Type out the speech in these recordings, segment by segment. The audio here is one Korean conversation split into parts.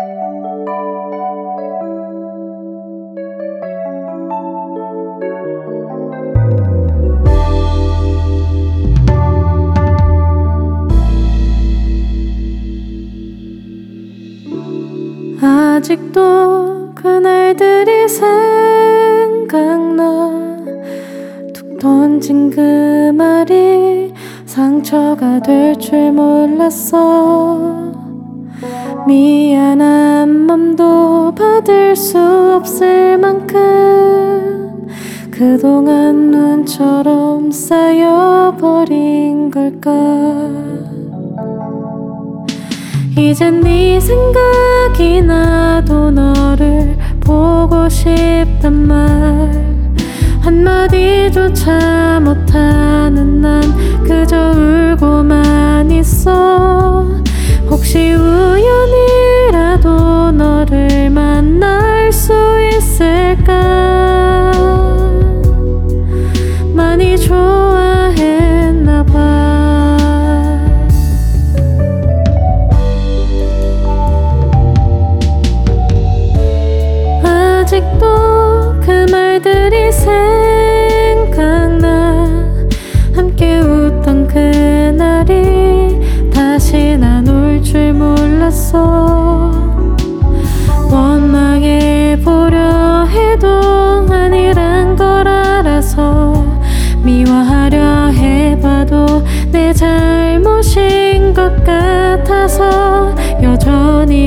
아직도 그날들이 생각나. 툭 던진 그 말이 상처가 될 줄 몰랐어. 미안한 맘도 받을 수 없을 만큼 그동안 눈처럼 쌓여버린 걸까. 이젠 네 생각이 나도 너를 보고 싶단 말 한마디조차 못하는 난 그저 울고만 있어. 혹시 우연이라도 너를 만날 수 있을까. 많이 좋아했나 봐. 아직도 그 말들이 생각나. 함께 웃던 그날이 다시 난 올 줄 몰랐어. 원망해보려 해도 아니란 걸 알아서 미워하려 해봐도 내 잘못인 것 같아서 여전히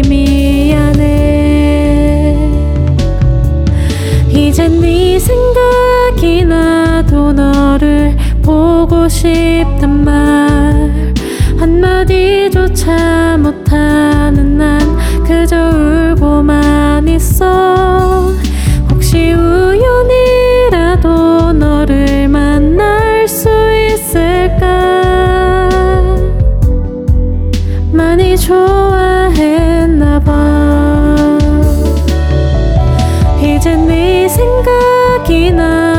미안해. 이젠 네 생각이 나도 너를 보고 싶단 말 한마디조차 못하는 난 그저 울고만 있어. 혹시 우연이라도 너를 만날 수 있을까. 많이 좋아했나 봐. 이젠 네 생각이 나.